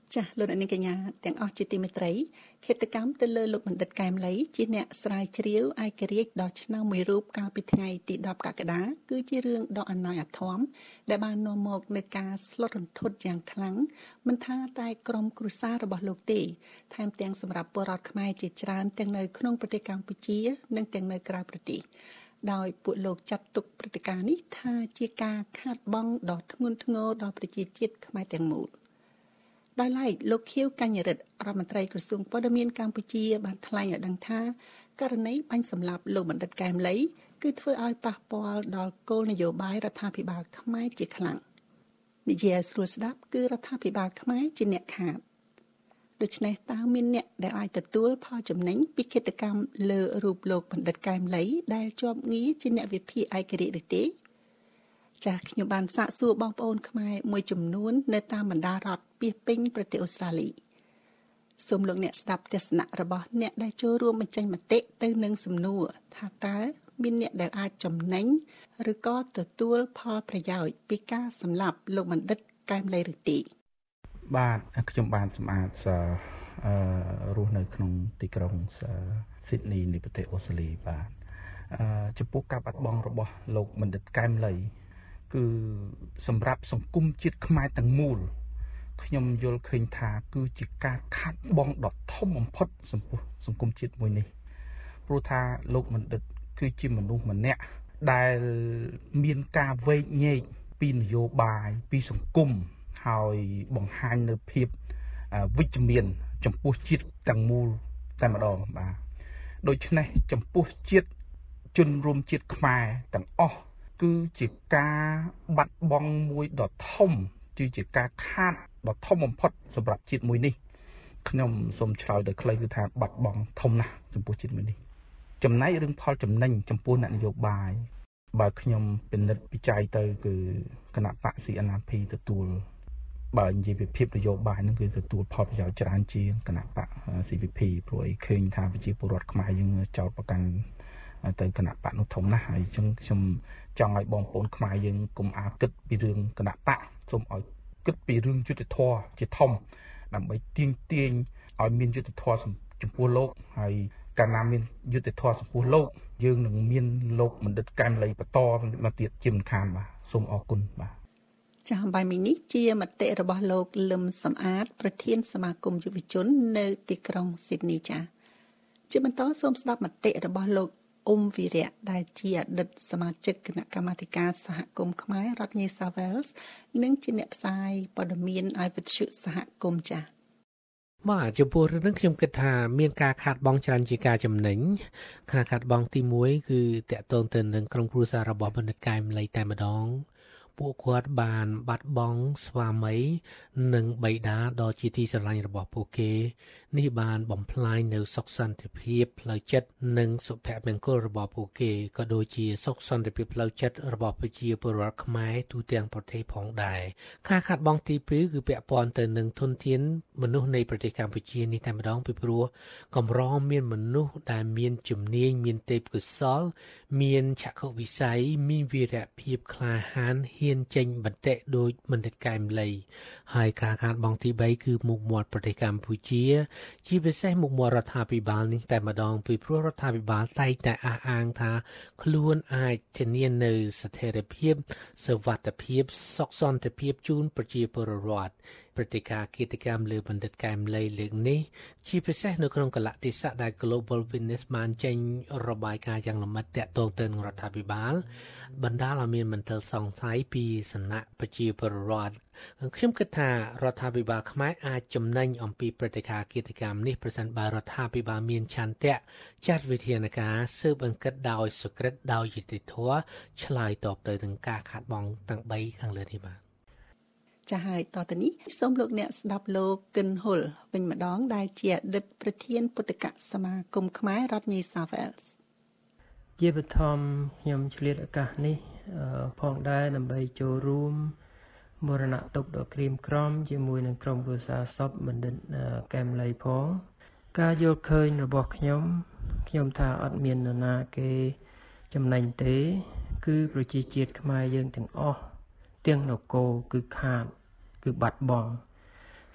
ចាស់លោកអ្នកនាងកញ្ញាទាំងអស់ជាទីមេត្រីកិច្ចកម្មទៅលើលោកបណ្ឌិតកែមលីជាអ្នកស្រាវជ្រាវឯករាជ្យដ៏ឆ្នើមមួយរូបកាលពីថ្ងៃទី10កក្កដាគឺជារឿងដ៏អាណោចអាធមដែលបាននាំមកនូវការស្លុតរន្ធត់យ៉ាងខ្លាំងមិនថាតែក្រុមគ្រួសាររបស់លោកទេថែមទាំងសម្រាប់ពលរដ្ឋខ្មែរជាច្រើនទាំងនៅក្នុងប្រទេសកម្ពុជានិងទាំងនៅក្រៅប្រទេសដោយពួកលោកចាត់ទុកព្រឹត្តិការណ៍នេះថាជាការខាតបង់ដ៏ធ្ងន់ធ្ងរដល់ប្រជាជាតិខ្មែរទាំងមូលដោយឡែកលោកខៀវកញ្ញរិទ្ធរដ្ឋមន្ត្រីក្រសួងព័ត៌មានកម្ពុជាបានថ្លែងឲ្យដឹងថាករណីបាញ់សម្លាប់លោកបណ្ឌិតកែមលីគឺធ្វើឲ្យប៉ះពាល់ដល់គោលនយោបាយរដ្ឋាភិបាលខ្មែរជាខ្លាំងនិយាយស្រួលស្ដាប់គឺរដ្ឋាភិបាលខ្មែរជាអ្នកខាតដូច្នេះតើមានអ្នកដែលអាចទទួលផលចំណេញពីកិច្ចកម្មលើរូបលោកបណ្ឌិតកែមលីដែលជាប់ងារជាអ្នកវិភាគឯករាជ្យឬទេចាស់ខ្ញុំបានសាកសួរបងប្អូនខ្មែរមួយចំនួននៅតាមបណ្ដារដ្ឋពាសពេញប្រទេសអូស្ត្រាលីសូមលោកអ្នកស្ដាប់ទស្សនៈរបស់អ្នកដែលចូលរួមបញ្ចេញមតិទៅនឹងសំណួរថាតើមានអ្នកដែលអាចចំណេញឬក៏ទទួលផលប្រយោជន៍ពីការសម្លាប់លោកបណ្ឌិតកែមលីឬទេបាទខ្ញុំបានសម្អាតរស់នៅក្នុងទីក្រុងស៊ីដនីនៃប្រទេសអូស្ត្រាលីបាទចំពោះការបាត់បង់របស់លោកបណ្ឌិតកែមលីគឺសម្រាប់សង្គមជាតិខ្មែរទាំងមូលខ្ញុំយល់ឃើញថាគឺជាការខាត់បងដ៏ធំបំផុតចំពោះសង្គមជាតិមួយនេះព្រោះថាលោកបណ្ឌិតគឺជាមនុស្សម្នាក់ដែលមានការវែកញែកពីនយោបាយពីសង្គមហើយបង្ហាញនៅភាពវិជ្ជមានចំពោះជាតិទាំងមូលតែម្ដងបាទដូច្នេះចំពោះជាតិជនរួមជាតិខ្មែរទាំងអស់គឺជាការបាត់បង់មួយដ៏ធំគឺជាការខាតដ៏ធំបំផុតសម្រាប់ជាតិមួយនេះខ្ញុំសូមឆ្លើយដោយខ្លីគឺថាបាត់បង់ធំណាស់ចំពោះជាតិមួយនេះចំណែករឿងផលចំណេញចំពោះអ្នកនយោបាយបើខ្ញុំពិនិត្យវិจัยទៅគឺគណៈបក CNRP ទទួលបើនិយាយពីភាពនយោបាយហ្នឹងគឺទទួលផលប្រយោជន៍ច្រើនជាងគណៈបក CPP ព្រោះឲ្យឃើញថាប្រជាពលរដ្ឋខ្មែរយើងចោទប្រកាន់ទៅគណៈបកនោះធំណាស់ហើយអញ្ចឹងខ្ញុំចង់ឲ្យបងប្អូនខ្មែរយើងកុំអាលគិតពីរឿងគណៈបកសូមឲ្យគិតពីរឿងយុត្តិធម៌ជាធំដើម្បីទាញឲ្យមានយុត្តិធម៌ចំពោះលោកហើយកាលណាមានយុត្តិធម៌ចំពោះលោកយើងនឹងមានលោកបណ្ឌិតកែមលីបន្តមកទៀតជាមិនខានបាទសូមអរគុណបាទចា៎បាយមីនេះជាមតិរបស់លោកលឹមសំអាតប្រធានសមាគមយុវជននៅទីក្រុងស៊ីដនីចា៎ជាបន្តសូមស្ដាប់មតិរបស់លោកអ៊ុំវីរៈដែលជាអតីតសមាជិកគណៈកម្មាធិការសហគមន៍ខ្មែររដ្ឋ New South Wales និងជាអ្នកផ្សាយព័ត៌មានឲ្យវិទ្យុសហគមន៍ចា៎បាទចំពោះរឿងនេះខ្ញុំគិតថាមានការខាតបង់ច្រើនជាការចំណេញការខាតបង់ទី1គឺតកតងទៅនឹងក្រុមគ្រួសាររបស់បណ្ឌិតកែមលីតែម្ដងពួកគាត់បានបាត់បង់ស្វាមីនិងបិតាដ៏ជាទីស្រឡាញ់របស់ពួកគេនេះបានបំផ្លាញនៅសុខសន្តិភាពផ្លូវចិត្តនិងសុភមង្គលរបស់ពួកគេក៏ដូចជាសុខសន្តិភាពផ្លូវចិត្តរបស់ប្រជាពលរដ្ឋខ្មែរទូទាំងប្រទេសផងដែរការខាតបង់ទី2គឺពាក់ព័ន្ធទៅនឹងធនធានមនុស្សនៃប្រទេសកម្ពុជានេះតែម្ដងពីព្រោះកម្រមានមនុស្សដែលមានជំនាញមានទេពកោសល្យមានចក្ខុវិស័យមានវីរភាពក្លាហានហ៊ានចេញបន្តិដូចបណ្ឌិតកែមលីហើយការខាតបង់ទី3គឺមុខមាត់ប្រទេសកម្ពុជាជាពិសេសមុខមាត់រដ្ឋាភិបាលនេះតែម្ដងពីព្រោះរដ្ឋាភិបាលតែងតែអះអាងថាខ្លួនអាចធានានៅស្ថិរភាពសុវត្ថិភាពសុខសន្តិភាពជូនប្រជាពលរដ្ឋព្រឹត្តិការណ៍គិតកម្មលើបណ្ឌិតកែមលីលើកនេះជាពិសេសនៅក្នុងកលៈទេសៈដែល Global Witness បានចេញរបាយការណ៍យ៉ាងលម្អិតទាក់ទងទៅនឹងរដ្ឋាភិបាលបណ្ដាលឲ្យមានមន្ទិលសង្ស័យពីសំណាក់ប្រជាពលរដ្ឋខ្ញុំគិតថារដ្ឋាភិបាលខ្មែរអាចចំណេញអំពីព្រឹត្តិការណ៍គិតកម្មនេះប្រសិនបើរដ្ឋាភិបាលមានឆន្ទៈចាត់វិធានការស៊ើបអង្កេតដោយសុក្រិតដោយយុត្តិធម៌ឆ្លើយតបទៅនឹងការខាតបង់ទាំង3ខាងលើនេះបាទចា៎ហើយតទៅនេះសូមលោកអ្នកស្ដាប់លោកគិនហ៊ុលវិញម្ដងដែលជាអតីតប្រធានពុទ្ធកសមាគមខ្មែររដ្ឋ New South Wales ជាបឋមខ្ញុំឆ្លៀតឱកាសនេះផងដែរដើម្បីចូលរួមមរណទុក្ខដ៏ក្រៀមក្រំជាមួយនឹងក្រុមគ្រួសារសពបណ្ឌិតកែមលីផងការយល់ឃើញរបស់ខ្ញុំថាអត់មាននរណាគេចំណេញទេគឺប្រជាជាតិខ្មែរយើងទាំងអស់ទាំងនគរគឺខាតគឺបាត់បង់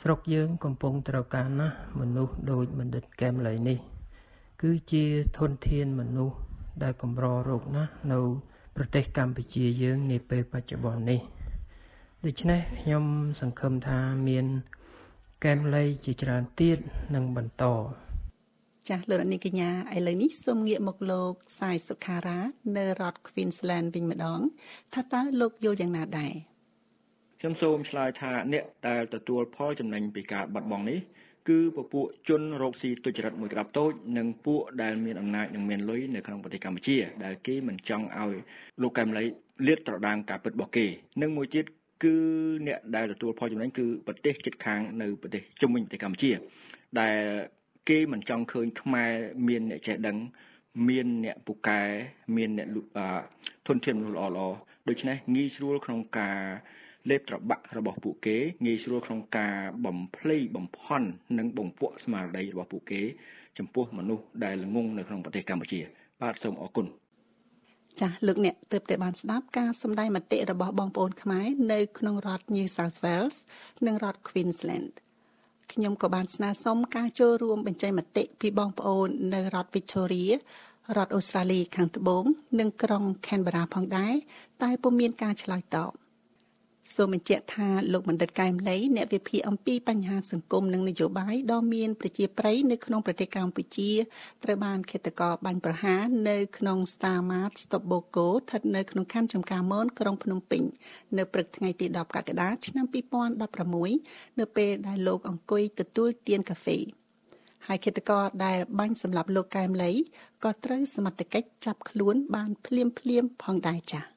ស្រុកយើងកំពុងត្រូវការណាស់មនុស្សដូចបណ្ឌិតកែមលីនេះគឺជាធនធានមនុស្សដែលកម្ររកណាស់នៅប្រទេសកម្ពុជាយើងនាពេលបច្ចុប្បន្ននេះដូច្នេះខ្ញុំសង្ឃឹមថាមានកែមលីជាច្រើនទៀតនឹងបន្តចាស់លោកនាងកញ្ញាឥឡូវនេះសូមងាកមកលោកសាយសុខារានៅរដ្ឋ Queensland វិញម្ដងថាតើលោកយល់យ៉ាងណាដែរខ្ញុំសូមឆ្លើយថាអ្នកដែលទទួលផលចំណេញពីការបាត់បង់នេះគឺពពួកជនរកស៊ីទុច្ចរិតមួយក្តាប់តូចនិងពួកដែលមានអំណាចនិងមានលុយនៅក្នុងប្រទេសកម្ពុជាដែលគេមិនចង់ឲ្យលោកកែមលីលាតត្រដាងការពិតរបស់គេនិងមួយទៀតគឺអ្នកដែលទទួលផលចំណេញគឺប្រទេសជិតខាងនៅប្រទេសជុំវិញប្រទេសកម្ពុជាដែលគេមិនចង់ឃើញខ្មែរមានអ្នកចេះដឹងមានអ្នកពូកែមានអ្នកធនធានមនុស្សល្អៗដូច្នេះងាយស្រួលក្នុងការលេបត្របាក់របស់ពួកគេងាយស្រួលក្នុងការបំភ្លៃបំផន់និងបំពក់ស្មារតីរបស់ពួកគេចំពោះមនុស្សដែលល្ងងនៅក្នុងប្រទេសកម្ពុជាបាទសូមអរគុណចាស់លោកអ្នកទើបតែបានស្ដាប់ការសម្ដែងមតិរបស់បងប្អូនខ្មែរនៅក្នុងរដ្ឋ New South Wales និងរដ្ឋ Queensland ខ្ញុំក៏បានស្នើសុំការចូលរួមបញ្ចេញមតិពីបងប្អូននៅរដ្ឋ Victoria រដ្ឋអូស្ត្រាលីខាងត្បូងនិងក្រុង Canberra ផងដែរតែពុំមានការឆ្លើយតបសូមបញ្ជាក់ថាលោកបណ្ឌិតកែមលីអ្នកវិភាគអំពីបញ្ហាសង្គមនិងនយោបាយដ៏មានប្រជាប្រិយនៅក្នុងប្រទេសកម្ពុជាត្រូវបានឃាតករបាញ់ប្រហារនៅក្នុង Star Mart Stoboko ស្ថិតនៅក្នុងខណ្ឌចំការមនក្រុងភ្នំពេញនៅព្រឹកថ្ងៃទី10កក្កដាឆ្នាំ2016នៅពេលដែលលោកអង្គុយទទួលទានកាហ្វេហើយឃាតករដែលបាញ់សម្លាប់លោកកែមលីក៏ត្រូវសមត្ថកិច្ចចាប់ខ្លួនបានភ្លាមផងដែរចា៎